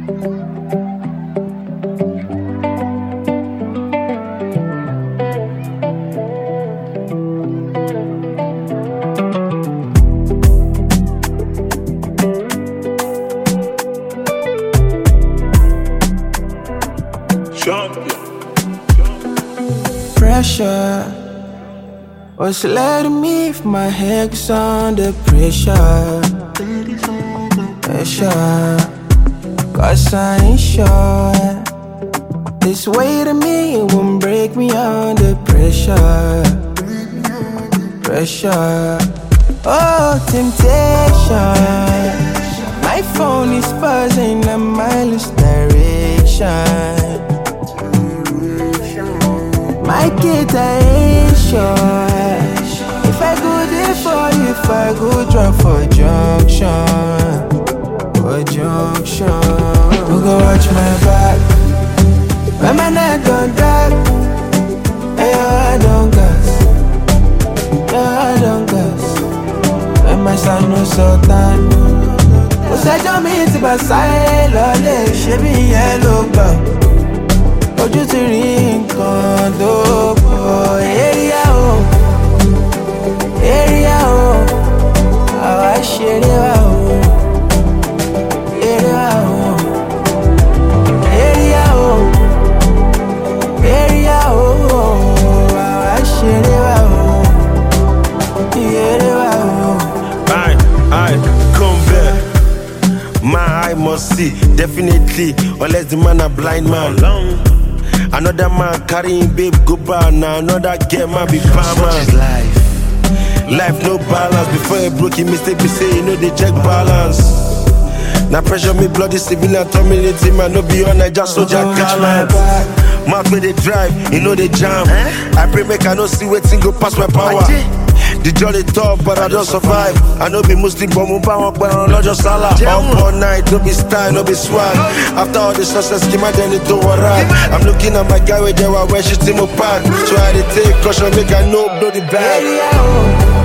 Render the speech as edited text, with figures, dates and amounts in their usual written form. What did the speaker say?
Pressure was letting me if my head was under pressure. Pressure, cause I ain't sure this weight of me won't break me under pressure. Pressure, oh temptation. My phone is buzzing a mindless direction. My kid, I ain't sure if I go there for you, if I go drop for junction. For junction, who go watch my back? When my neck don't drag, hey, I don't gas. Yeah, I don't gas. When my son no sultan, who said you me to my side, lolly, she be yellow bug. Ojú ti rí nǹkan tó pọ̀. Area o, àwa ṣeré wa o. Area o, àwa ṣeré wa o. I come back. My eye must see, definitely, unless the man a blind man. Another man carrying babe go bar now. Another girl man be barman. Life no balance. Before a broke mistake, me say you know they check balance. Now pressure me bloody civilian terminating man. No be on I just soldier gallant. Mouth where they drive, you know they jam. I pray make I no see waiting go past my power. The jolly tough, but I don't survive. I know be Muslim, but move on, but I'm not just salah. Up all night, no be style, no be swag. After all the success, came out, then it don't rap. I'm looking at my guy where they were, where she's in my pack. So I take caution, make I know, blow the bag.